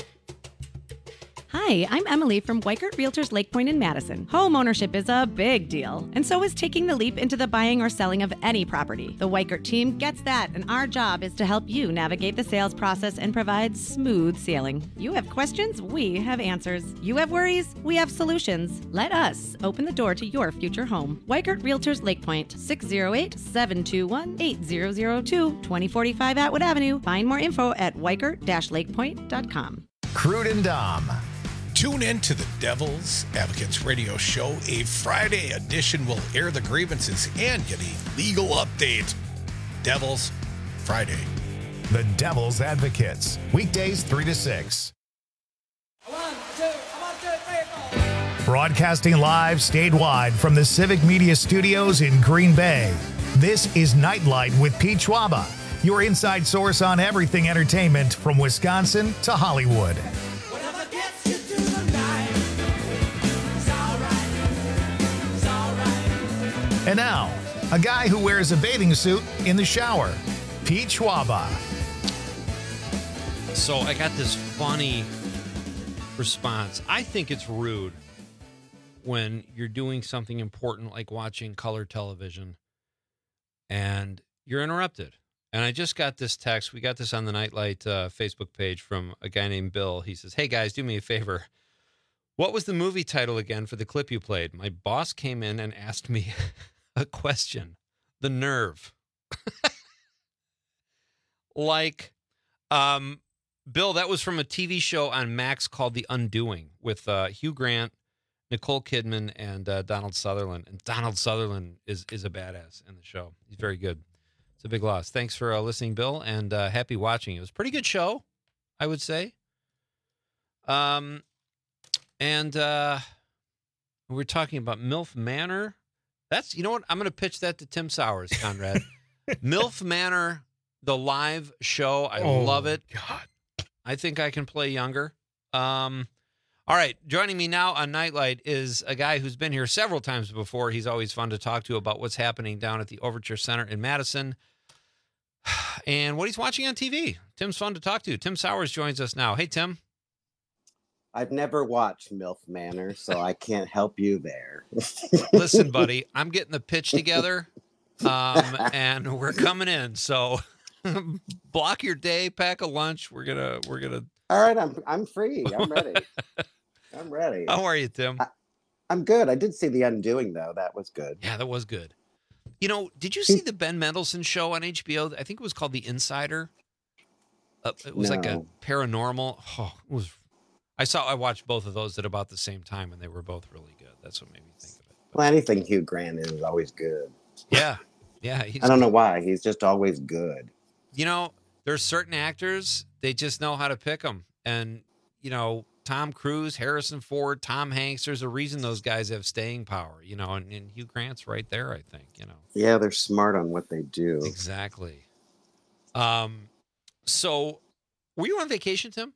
Hi, I'm Emily from Weikert Realtors Lake Point in Madison. Home ownership is a big deal, and so is taking the leap into the buying or selling of any property. The Weikert team gets that, and our job is to help you navigate the sales process and provide smooth sailing. You have questions, we have answers. You have worries, we have solutions. Let us open the door to your future home. Weikert Realtors Lake Point, 608-721-8002, 2045 Atwood Avenue. Find more info at weikert-lakepoint.com. Crude and Dom. Tune in to the Devil's Advocates radio show. A Friday edition will air the grievances and get a legal update. Devil's Friday. The Devil's Advocates. Weekdays 3 to 6. 1, 2, 1, 2, 3, 4. Broadcasting live statewide from the Civic Media Studios in Green Bay, this is Nightlight with Pete Schwaba, your inside source on everything entertainment from Wisconsin to Hollywood. And now, a guy who wears a bathing suit in the shower, Pete Schwaba. So I got this funny response. I think it's rude when you're doing something important like watching color television and you're interrupted. And I just got this text. We got this on the Nightlight Facebook page from a guy named Bill. He says, "Hey guys, do me a favor. What was the movie title again for the clip you played? My boss came in and asked me a question. The nerve." Bill, that was from a TV show on Max called The Undoing with Hugh Grant, Nicole Kidman, and Donald Sutherland. And Donald Sutherland is a badass in the show. He's very good. It's a big loss. Thanks for listening, Bill, and happy watching. It was a pretty good show, I would say. And we're talking about MILF Manor. That's, you know what? I'm going to pitch that to Tim Sowers, Conrad. MILF Manor, the live show. I love it. God. I think I can play younger. All right. Joining me now on Nightlight is a guy who's been here several times before. He's always fun to talk to about what's happening down at the Overture Center in Madison and what he's watching on TV. Tim's fun to talk to. Tim Sowers joins us now. Hey, Tim. I've never watched MILF Manor, so I can't help you there. Listen, buddy, I'm getting the pitch together, and we're coming in. So block your day, pack a lunch. We're gonna. All right, I'm free. I'm ready. I'm ready. How are you, Tim? I'm good. I did see The Undoing, though. That was good. Yeah, that was good. You know, did you see the Ben Mendelsohn show on HBO? I think it was called The Insider. It was like a paranormal. Oh, it was. I watched both of those at about the same time, and they were both really good. That's what made me think of it. Well, anything Hugh Grant is always good. Yeah. I don't know why. He's just always good. You know, there's certain actors, they just know how to pick them. And, you know, Tom Cruise, Harrison Ford, Tom Hanks, there's a reason those guys have staying power, you know, and Hugh Grant's right there, I think, you know. Yeah, they're smart on what they do. Exactly. So, were you on vacation, Tim?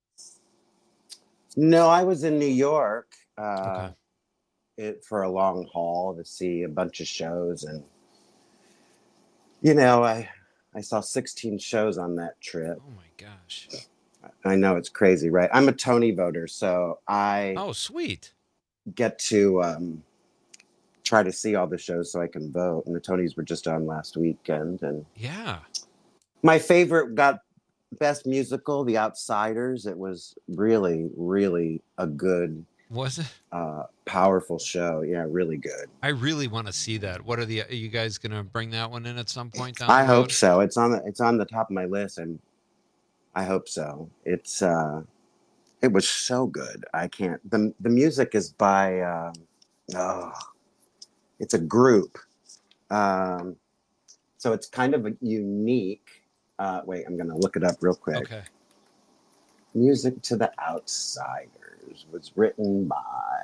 No, I was in New York for a long haul to see a bunch of shows. And, you know, I saw 16 shows on that trip. Oh, my gosh. I know, it's crazy, right? I'm a Tony voter, so I sweet. Get to try to see all the shows so I can vote. And the Tonys were just on last weekend. And yeah, my favorite got Best Musical, The Outsiders. It was really, really a good, was it? Powerful show. Yeah, really good. I really want to see that. Are you guys going to bring that one in at some point down I the road? hope so. It's on the top of my list, and I hope so. It was so good. I can't. The music is by it's a group. So it's kind of a unique. Wait, I'm going to look it up real quick. Okay. Music to the Outsiders was written by.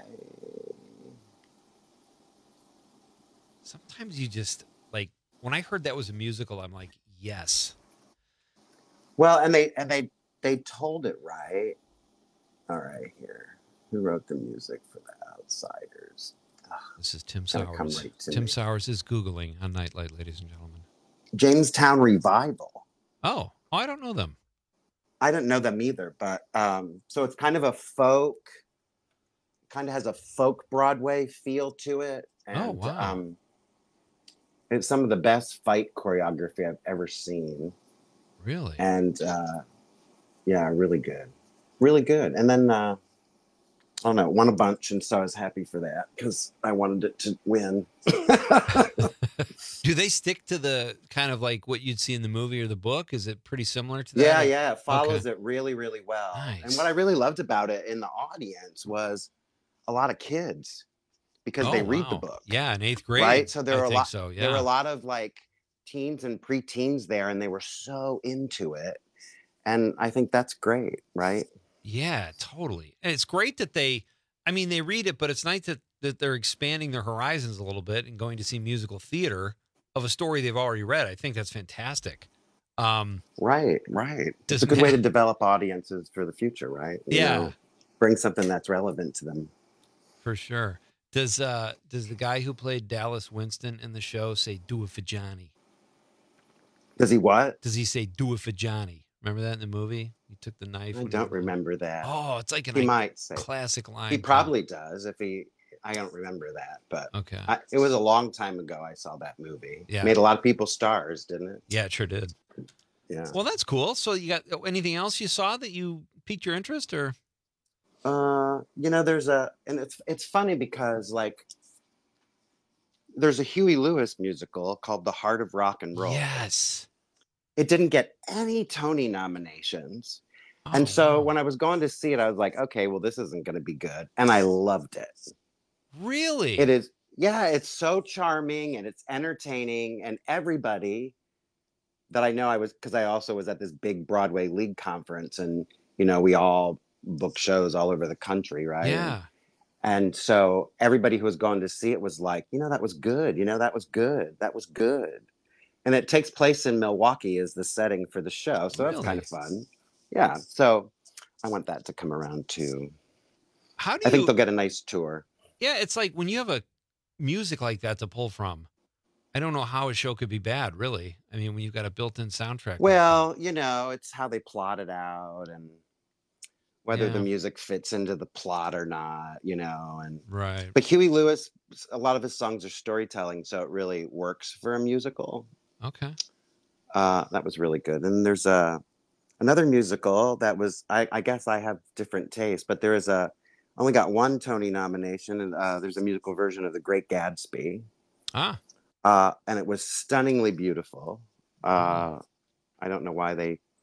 Sometimes you just like when I heard that was a musical, I'm like, yes. Well, and they told it right. All right, here. Who wrote the music for the Outsiders? This is Tim Sowers. Tim Sowers is Googling on Nightlight, ladies and gentlemen. Jamestown Revival. Oh, I don't know them. I don't know them either, but so it's kind of a folk, kind of has a folk Broadway feel to it. And, wow. It's some of the best fight choreography I've ever seen. Really? And yeah, really good. Really good. And then I don't know, won a bunch, and so I was happy for that because I wanted it to win. Do they stick to the kind of like what you'd see in the movie or the book? Is it pretty similar to that? Yeah, it follows it really, really well. Nice. And what I really loved about it in the audience was a lot of kids because they read the book. Yeah, in 8th grade. Right? So there were there were a lot of like teens and preteens there, and they were so into it. And I think that's great, right? Yeah, totally. And it's great that they, I mean, they read it, but it's nice that they're expanding their horizons a little bit and going to see musical theater of a story they've already read. I think that's fantastic. Right. It's a good way to develop audiences for the future, right? You know, bring something that's relevant to them. For sure. Does the guy who played Dallas Winston in the show say "Do it for Johnny"? Does he what? Does he say "Do it for Johnny"? Remember that in the movie? He took the knife. I don't remember that. Oh, it's like he might say classic line. He probably does I don't remember that, but okay. It was a long time ago I saw that movie. Yeah. Made a lot of people stars, didn't it? Yeah, it sure did. Yeah. Well, that's cool. So you got anything else you saw that you piqued your interest, or? You know, it's funny because like there's a Huey Lewis musical called The Heart of Rock and Roll. Yes. It didn't get any Tony nominations. And so when I was going to see it, I was like, okay, well, this isn't going to be good. And I loved it. Really? It is. Yeah, it's so charming and it's entertaining. And everybody that I know, because I also was at this big Broadway League conference, and, you know, we all book shows all over the country, right? Yeah. And so everybody who was going to see it was like, you know, that was good. You know, that was good. That was good. And it takes place in Milwaukee as the setting for the show. So that's kind of fun. Yeah. So I want that to come around too. I think they'll get a nice tour. Yeah. It's like when you have a music like that to pull from, I don't know how a show could be bad, really. I mean, when you've got a built-in soundtrack. Well, you know, it's how they plot it out and whether the music fits into the plot or not, you know. And right. But Huey Lewis, a lot of his songs are storytelling, so it really works for a musical. Okay. That was really good. And there's another musical that was, I guess I have different tastes, but there is only got one Tony nomination, and there's a musical version of The Great Gatsby. And it was stunningly beautiful. I don't know why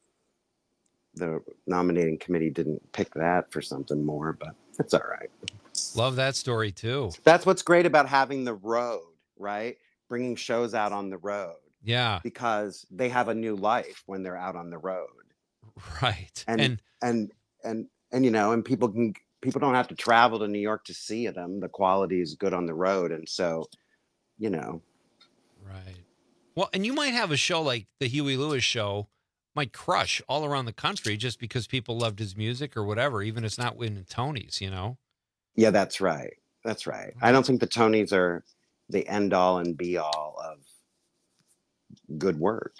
the nominating committee didn't pick that for something more, but it's all right. Love that story too. That's what's great about having the road, right? Bringing shows out on the road. Yeah. Because they have a new life when they're out on the road. Right. And you know, and people don't have to travel to New York to see them. The quality is good on the road. And so, you know. Right. Well, and you might have a show like the Huey Lewis show might crush all around the country just because people loved his music or whatever, even if it's not winning Tonys, you know? Yeah, that's right. That's right. I don't think the Tonys are the end all and be all of good work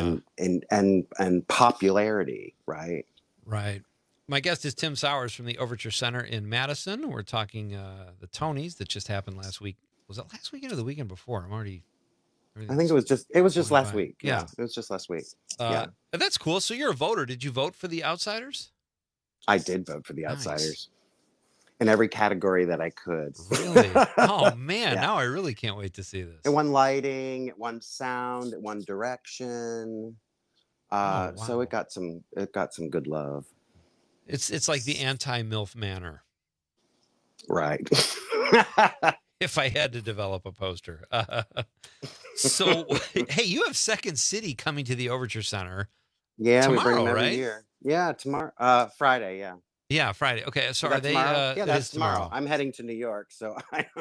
and popularity, right? Right. My guest is Tim Sowers from the Overture Center in Madison. We're talking the Tonys that just happened last week. Was it last weekend or the weekend before? I think it was just last week. Yeah, it was just last week. Yeah. That's cool. So you're a voter. Did you vote for the Outsiders? I did vote for the Outsiders in every category that I could. Really? Oh man, now I really can't wait to see this. It won lighting, it won sound, it won direction. Wow. So it got some good love. It's like the anti-MILF Manor. Right. If I had to develop a poster. So, hey, you have Second City coming to the Overture Center. Yeah, tomorrow, we bring them every right? year. Yeah, tomorrow. Friday, yeah. Yeah, Friday. Okay, so Is are that they? tomorrow? Yeah, it that's is tomorrow. I'm heading to New York, so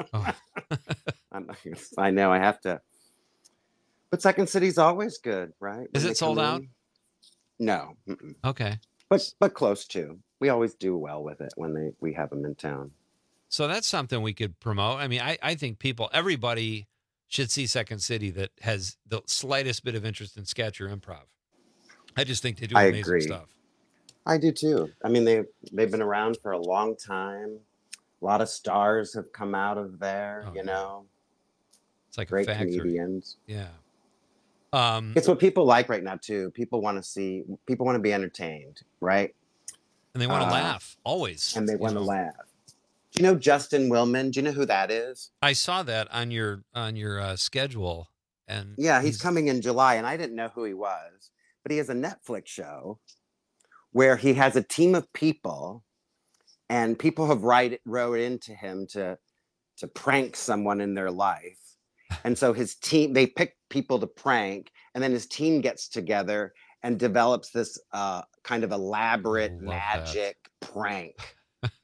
I know I have to. But Second City's always good, right? Is When it they sold come out? in. No. Mm-mm. Okay. But close to. We always do well with it when we have them in town. So that's something we could promote. I mean, I think everybody should see Second City that has the slightest bit of interest in sketch or improv. I just think they do amazing agree. stuff. I do too. I mean, they've been around for a long time. A lot of stars have come out of there, you know. It's like great a factory. comedians. Yeah. It's what people like right now too. People want to be entertained, right? And they want to laugh always. And they want to laugh. Do you know Justin Willman? Do you know who that is? I saw that on your schedule, and yeah, he's coming in July, and I didn't know who he was, but he has a Netflix show where he has a team of people, and people have wrote into him to prank someone in their life, and so his team, they pick people to prank, and then his team gets together and develops this kind of elaborate magic prank.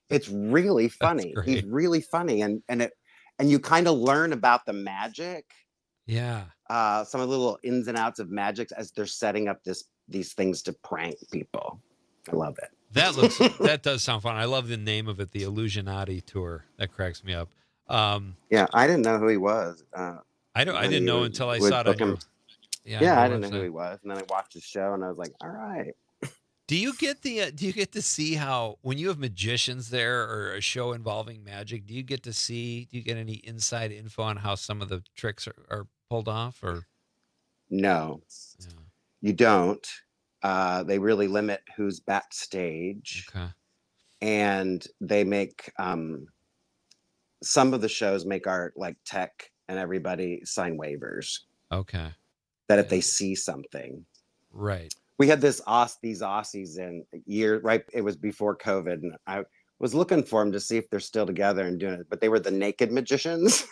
It's really funny. He's really funny, and you kind of learn about the magic. Yeah. Some of the little ins and outs of magic as they're setting up these things to prank people. I love it. That does sound fun. I love the name of it, the Illusionati Tour. That cracks me up. Yeah, I didn't know who he was. I didn't know until I saw it on your. Yeah, I didn't know who he was, and then I watched his show, and I was like, all right. Do you get to see how when you have magicians there or a show involving magic, do you get any inside info on how some of the tricks are pulled off or? No, you don't. They really limit who's backstage. Okay. And they make, some of the shows make our like tech and everybody sign waivers. Okay. That if they see something. Right. We had these Aussies in a year, right? It was before COVID, and I was looking for them to see if they're still together and doing it, but they were the naked magicians.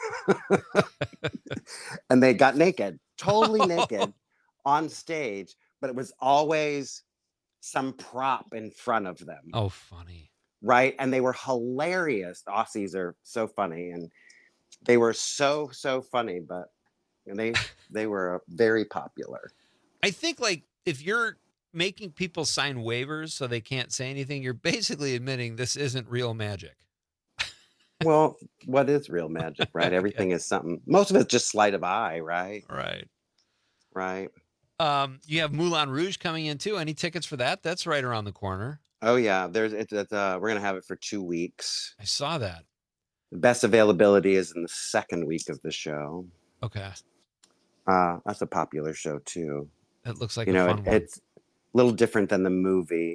And they got naked, totally naked on stage, but it was always some prop in front of them. Oh, funny. Right? And they were hilarious. Aussies are so funny, and they were so funny, but they were very popular. I think like if you're making people sign waivers so they can't say anything, you're basically admitting this isn't real magic. Well, what is real magic, right? Everything is something. Most of it's just sleight of eye, right? Right. You have Moulin Rouge coming in too. Any tickets for that? That's right around the corner. Oh yeah, we're gonna have it for 2 weeks. I saw that. The best availability is in the second week of the show. Okay. That's a popular show too. It looks like a fun one. It's a little different than the movie.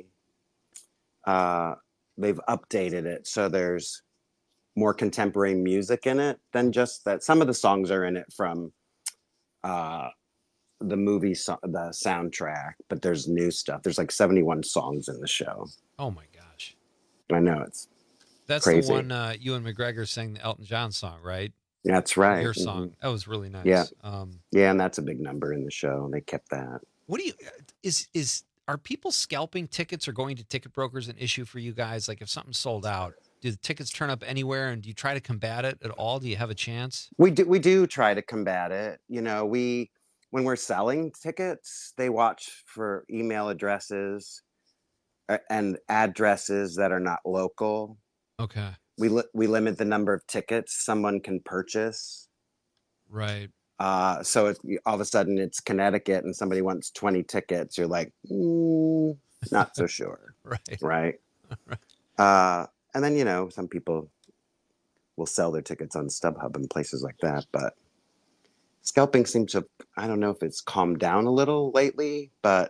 They've updated it, so there's more contemporary music in it than just that. Some of the songs are in it from the movie, the soundtrack, but there's new stuff. There's like 71 songs in the show. Oh my gosh! I know, That's crazy. the one Ewan McGregor sang the Elton John song, right? That's right. Your song. That was really nice. Yeah. Yeah, and that's a big number in the show. They kept that. What do you are people scalping tickets or going to ticket brokers an issue for you guys? Like if something's sold out, do the tickets turn up anywhere, and do you try to combat it at all? Do you have a chance? We do try to combat it. You know, when we're selling tickets, they watch for email addresses and addresses that are not local. Okay. We limit the number of tickets someone can purchase. Right. So if all of a sudden it's Connecticut and somebody wants 20 tickets, you're like, not so sure. Right. And then, some people will sell their tickets on StubHub and places like that. But scalping seems to, I don't know if it's calmed down a little lately, but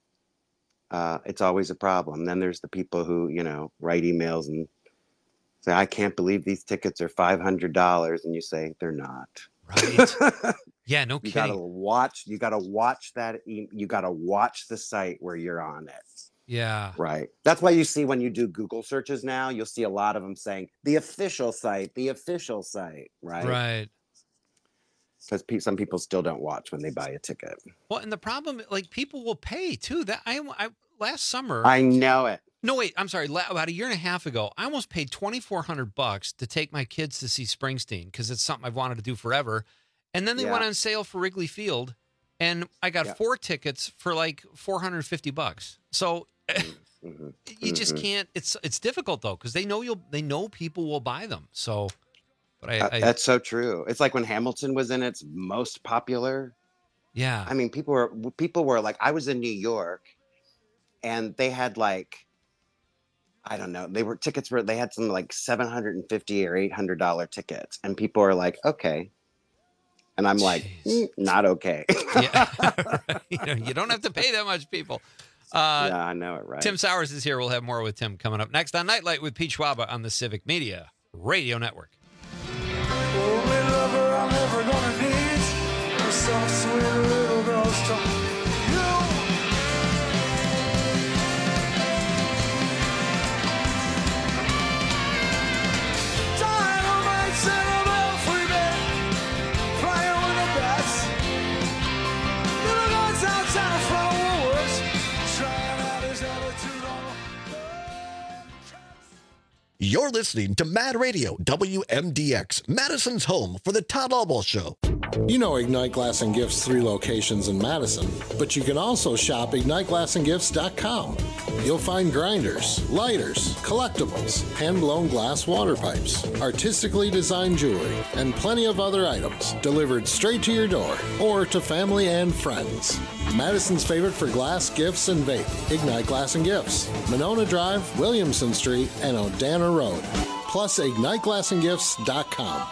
it's always a problem. Then there's the people who, write emails and say, I can't believe these tickets are $500. And you say, they're not. Right. Yeah, no kidding. You gotta watch that. You gotta watch the site where you're on it. Yeah. Right. That's why you see when you do Google searches now, you'll see a lot of them saying the official site, right? Right. Because some people still don't watch when they buy a ticket. Well, and the problem, like people will pay too. That I last summer. I know it. No, wait, I'm sorry. About a year and a half ago, I almost paid $2,400 to take my kids to see Springsteen because it's something I've wanted to do forever. And then they went on sale for Wrigley Field, and I got 4 tickets for like $450. So you just can't. It's difficult though because they know people will buy them. So, but that's so true. It's like when Hamilton was in its most popular. Yeah, I mean, people were like, I was in New York, and they had like. I don't know. They had some like $750 or $800 tickets, and people are like, okay. And I'm like, not okay. Yeah. You don't have to pay that much, people. Yeah, I know it, right? Tim Sowers is here. We'll have more with Tim coming up next on Nightlight with Pete Schwaba on the Civic Media Radio Network. Only lover I'm ever gonna need. A soft, sweet little girl's talk. You're You're listening to Mad Radio WMDX, Madison's home for the Todd Albaugh Show. You know Ignite Glass and Gifts 3 locations in Madison, but you can also shop IgniteGlassandGifts.com. You'll find grinders, lighters, collectibles, hand-blown glass water pipes, artistically designed jewelry, and plenty of other items delivered straight to your door or to family and friends. Madison's favorite for glass, gifts, and vape, Ignite Glass and Gifts, Monona Drive, Williamson Street, and Odana Road. Plus, IgniteGlassandGifts.com.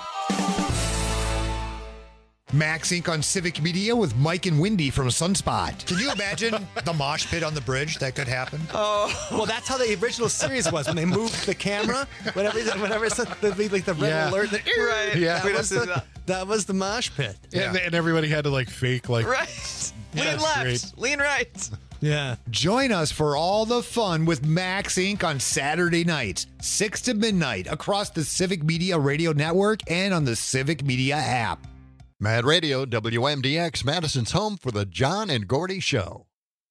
Max Inc. on Civic Media with Mike and Wendy from Sunspot. Can you imagine the mosh pit on the bridge? That could happen. Oh, well, that's how the original series was. When they moved the camera, whenever it's the red alert, right? Yeah. That was the mosh pit. Yeah. And everybody had to like fake like right. Lean That's left, great. lean right. Yeah. Join us for all the fun with Max Inc. on Saturday nights, 6 to midnight, across the Civic Media Radio Network and on the Civic Media app. Mad Radio, WMDX, Madison's home for the John and Gordy Show.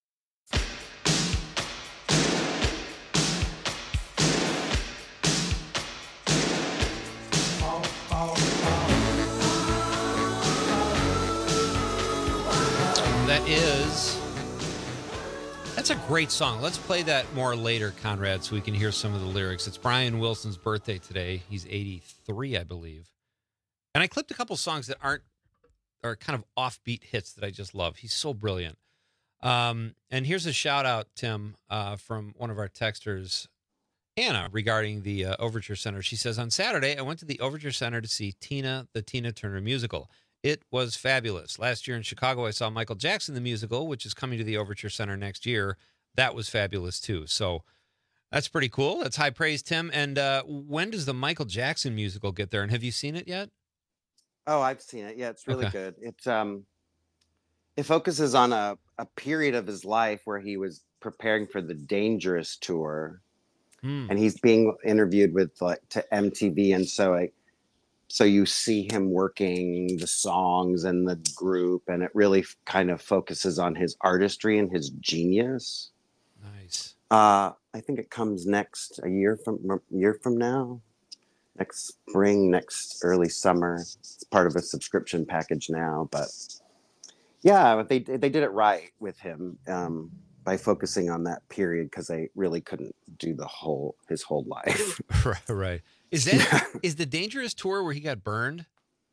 That's a great song. Let's play that more later, Conrad, so we can hear some of the lyrics. It's Brian Wilson's birthday today. He's 83, I believe. And I clipped a couple songs that are kind of offbeat hits that I just love. He's so brilliant. And here's a shout out, Tim, from one of our texters, Anna, regarding the Overture Center. She says, on Saturday, I went to the Overture Center to see Tina, the Tina Turner musical. It was fabulous. Last year in Chicago, I saw Michael Jackson, the musical, which is coming to the Overture Center next year. That was fabulous, too. So that's pretty cool. That's high praise, Tim. And when does the Michael Jackson musical get there? And have you seen it yet? Oh, I've seen it. Yeah, it's really good. It focuses on a period of his life where he was preparing for the Dangerous tour, and he's being interviewed with to MTV, and so you see him working the songs and the group, and it really kind of focuses on his artistry and his genius. Nice. I think it comes a year from now. Next spring, next early summer. It's part of a subscription package now, but yeah, they did it right with him by focusing on that period, because they really couldn't do his whole life. Right. Is the Dangerous tour where he got burned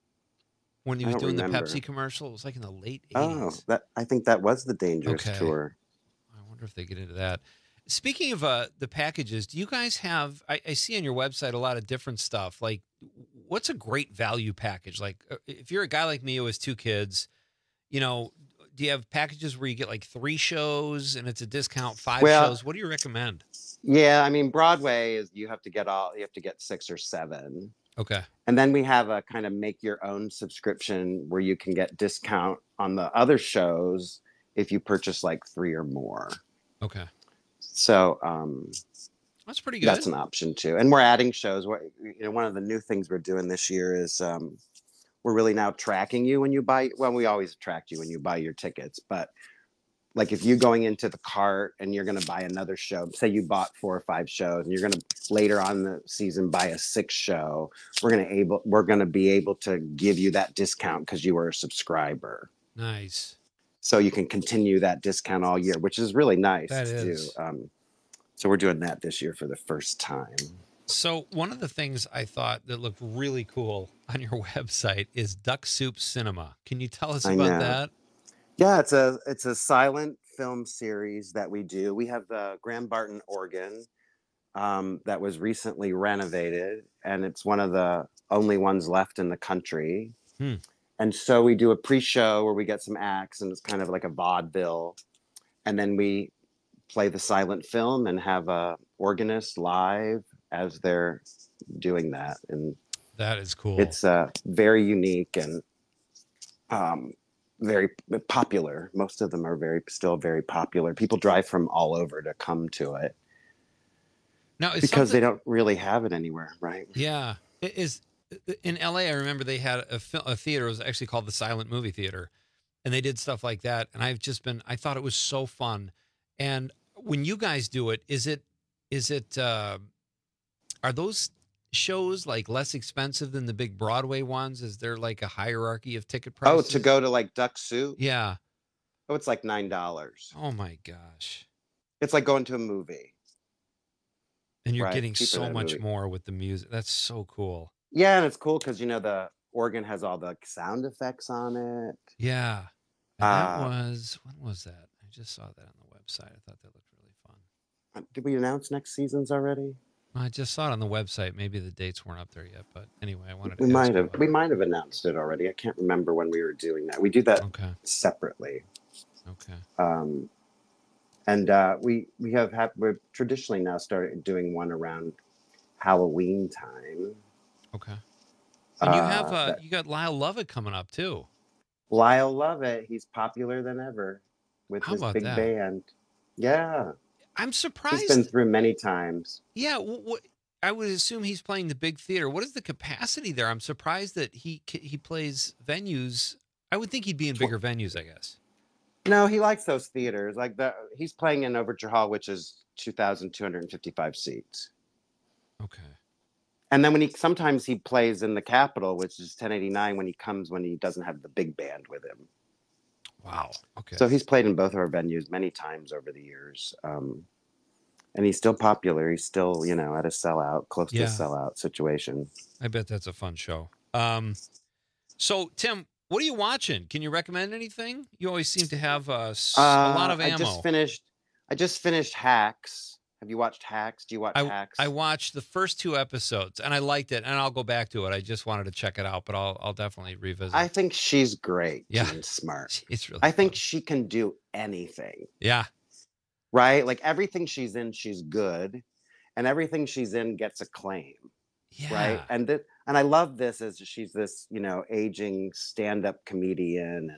when he was doing the Pepsi commercial? It was like in the late 80s. Oh, I think that was the Dangerous tour. I wonder if they get into that. Speaking of the packages, do you guys have, I see on your website a lot of different stuff. Like, what's a great value package? Like, if you're a guy like me who has 2 kids, do you have packages where you get like 3 shows and it's a discount, 5 shows? What do you recommend? Yeah, I mean, Broadway is you have to get 6 or 7. Okay. And then we have a kind of make your own subscription where you can get discount on the other shows if you purchase like 3 or more. Okay. So that's pretty good. That's an option too. And we're adding shows. One of the new things we're doing this year is we're really now tracking you when you buy. Well, we always track you when you buy your tickets, but like if you're going into the cart and you're going to buy another show, say you bought 4 or 5 shows and you're going to later on in the season buy a 6th show, we're going to be able to give you that discount because you were a subscriber. Nice. So you can continue that discount all year, which is really nice to do. So we're doing that this year for the first time. So one of the things I thought that looked really cool on your website is Duck Soup Cinema. Can you tell us about that? Yeah, it's a silent film series that we do. We have the Graham Barton organ that was recently renovated, and it's one of the only ones left in the country. And so we do a pre-show where we get some acts, and it's kind of like a vaudeville. And then we play the silent film and have a organist live as they're doing that. And that is cool. It's very unique and very popular. Most of them are still very popular. People drive from all over to come to it. Now, because they don't really have it anywhere, right? Yeah. It is. In LA, I remember they had a theater. It was actually called the Silent Movie Theater, and they did stuff like that. And I thought it was so fun. And when you guys do it, are those shows like less expensive than the big Broadway ones? Is there like a hierarchy of ticket Oh, prices? to go to like Duck Soup? Yeah. Oh, it's like $9. Oh my gosh. It's like going to a movie. And you're Right, getting cheaper so than a much movie. more with the music. That's so cool. Yeah, and it's cool because the organ has all the sound effects on it. Yeah. And Uh, when was that? I just saw that on the website. I thought that looked really fun. Did we announce next seasons already? I just saw it on the website. Maybe the dates weren't up there yet, but anyway, I wanted to We ask might you have. about We it. might have announced it already. I can't remember when we were doing that. We do that separately. Okay. And we've traditionally now started doing one around Halloween time. Okay. And you have that- you got Lyle Lovett coming up too. Lyle Lovett. He's popular than ever with How his about big that? band. Yeah, I'm surprised. he's been through many times. Yeah, what I would assume he's playing the big theater. What is the capacity there? I'm surprised that he plays venues. I would think he'd be in bigger venues, I guess. No, he likes those theaters. He's playing in Overture Hall, which is 2,255 seats. Okay. And then sometimes he plays in the Capitol, which is 1089 when he doesn't have the big band with him. Wow. Okay. So he's played in both of our venues many times over the years. And he's still popular. He's still, at a sellout, close to a Yeah. sellout situation. I bet that's a fun show. So Tim, what are you watching? Can you recommend anything? You always seem to have a lot of ammo. I just finished Hacks. Have you watched Hacks? Do you watch Hacks? I watched the first 2 episodes and I liked it, and I'll go back to it. I just wanted to check it out, but I'll definitely revisit. I think she's great. Yeah. Jean Smart. It's really I think she can do anything. Yeah. Right? Like everything she's in, she's good, and everything she's in gets acclaim. Yeah. Right? And I love this as she's this, aging stand-up comedian,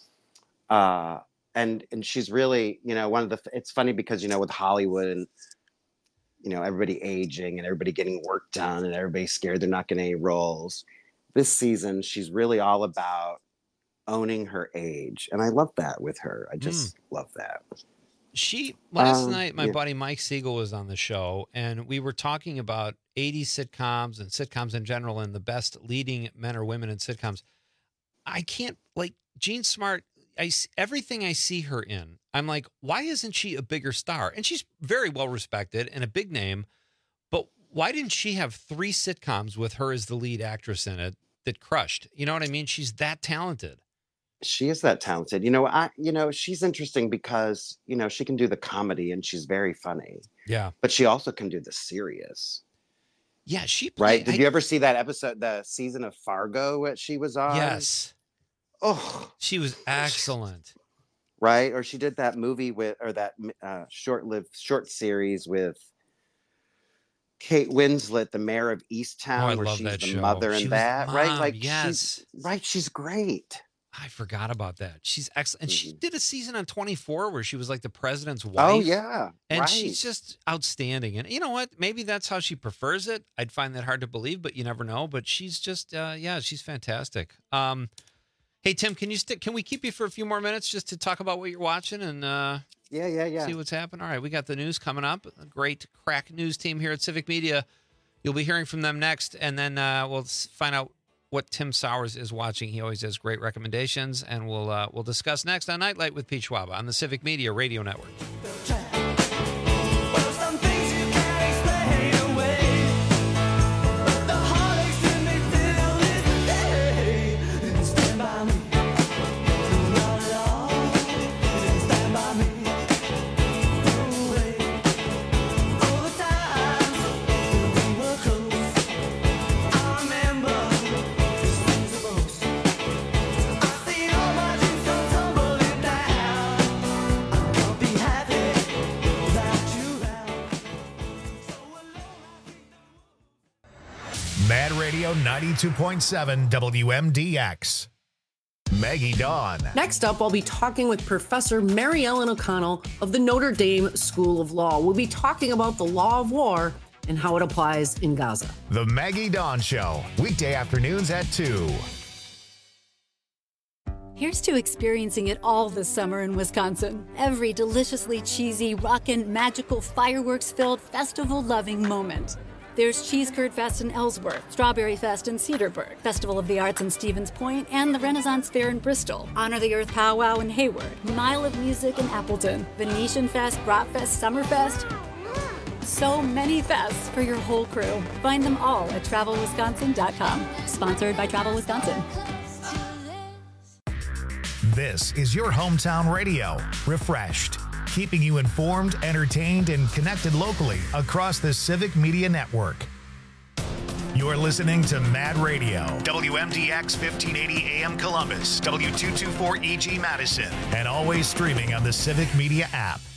and she's really, it's funny because, with Hollywood and, everybody aging and everybody getting work done and everybody scared they're not getting any roles. This season, she's really all about owning her age. And I love that with her. I just love that. Last night, my yeah. buddy Mike Siegel was on the show, and we were talking about 80s sitcoms and sitcoms in general and the best leading men or women in sitcoms. I can't, Jean Smart, everything I see her in, I'm like, why isn't she a bigger star? And she's very well respected and a big name, but why didn't she have 3 sitcoms with her as the lead actress in it that crushed? You know what I mean? She's that talented. She is that talented. She's interesting because, she can do the comedy and she's very funny. Yeah. But she also can do the serious. Yeah, Right? Did you ever see that episode, the season of Fargo that she was on? Yes. Oh, she was excellent. Right? Or she did that movie that short series with Kate Winslet, the mayor of Easttown, I where love she's that the show. mother She in was that, the right? mom, yes. She's great. I forgot about that. She's excellent. And she did a season on 24 where she was like the president's wife. Oh, yeah. And right. she's just outstanding. And you know what? Maybe that's how she prefers it. I'd find that hard to believe, but you never know. But she's just, she's fantastic. Hey, Tim, can we keep you for a few more minutes just to talk about what you're watching and yeah. see what's happening? All right, we got the news coming up. A great crack news team here at Civic Media. You'll be hearing from them next, and then we'll find out what Tim Sowers is watching. He always has great recommendations, and we'll discuss next on Nightlight with Pete Schwaba on the Civic Media Radio Network. Mad Radio 92.7 WMDX. Maggie Dawn. Next up, I'll be talking with Professor Mary Ellen O'Connell of the Notre Dame School of Law. We'll be talking about the law of war and how it applies in Gaza. The Maggie Dawn Show, weekday afternoons at 2. Here's to experiencing it all this summer in Wisconsin. Every deliciously cheesy, rockin', magical, fireworks-filled, festival-loving moment. There's Cheese Curd Fest in Ellsworth, Strawberry Fest in Cedarburg, Festival of the Arts in Stevens Point, and the Renaissance Fair in Bristol, Honor the Earth Powwow in Hayward, Mile of Music in Appleton, Venetian Fest, Bratfest, Summerfest. So many fests for your whole crew. Find them all at TravelWisconsin.com. Sponsored by Travel Wisconsin. This is your hometown radio, refreshed, keeping you informed, entertained, and connected locally across the Civic Media Network. You're listening to Mad Radio, WMDX 1580 AM Columbus, W224 EG Madison, and always streaming on the Civic Media app.